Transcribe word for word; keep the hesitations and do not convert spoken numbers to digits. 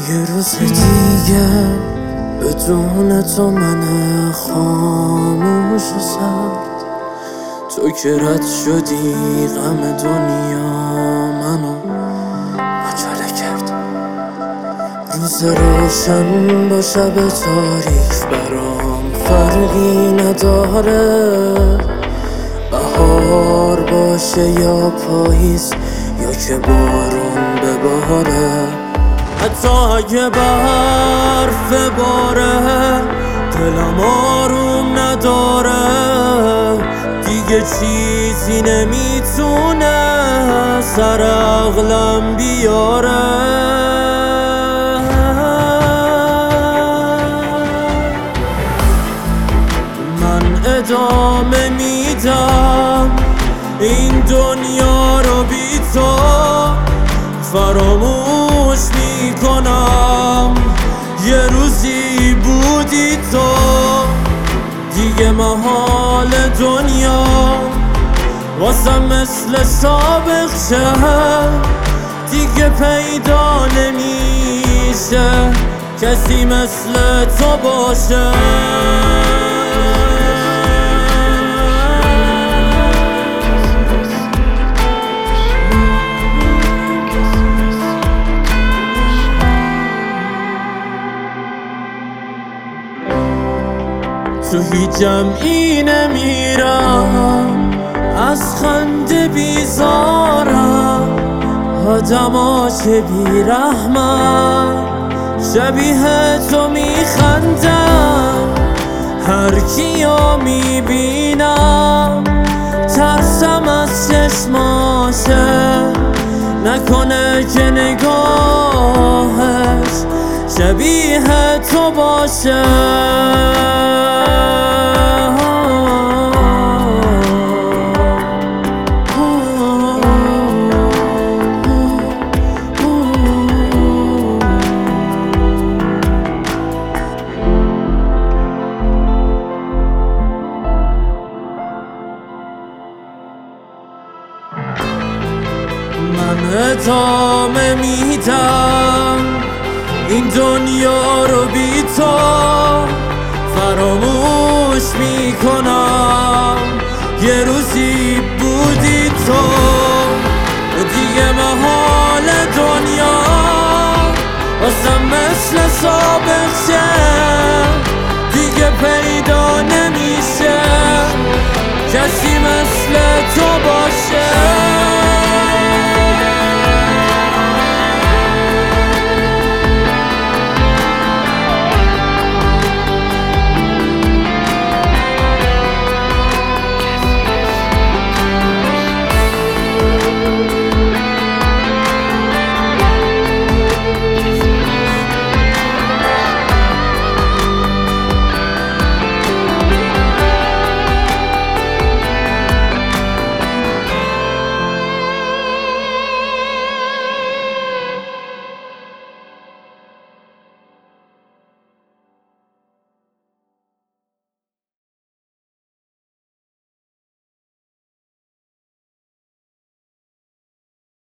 یه روز دیگه بدون تو من خاموش و سرد، تو که رد شدی غم دنیا منو عجله کرد. روز روشن با شب تاریک برام فرقی نداره، بهار باشه یا پاییز یا که بارون بباره. حتی اگه برف باره دلم آروم نداره، دیگه چیزی نمیتونه سر عقلم بیاره. من ادامه میدم این دنیا رو بی تو، فراموش میکنم یه روزی بودی تو. دیگه محال دنیا واسم مثل سابق شه، دیگه پیدا نمیشه کسی مثل تو باشه. تو هیچ جمعی نمیرم، از خنده بیزارم، آدما چه بیرحمن شبیه تو میخندم. هر کیو میبینم ترسم از چشماشه، نکنه که نگاهش شبیه تو باشه. من ادامه میدم این دنیا رو بی تو، فراموش میکنم یه روزی بودی تو. دیگه محال دنیا واسم مثل سابق شه، دیگه پیدا نمیشه کسی مثل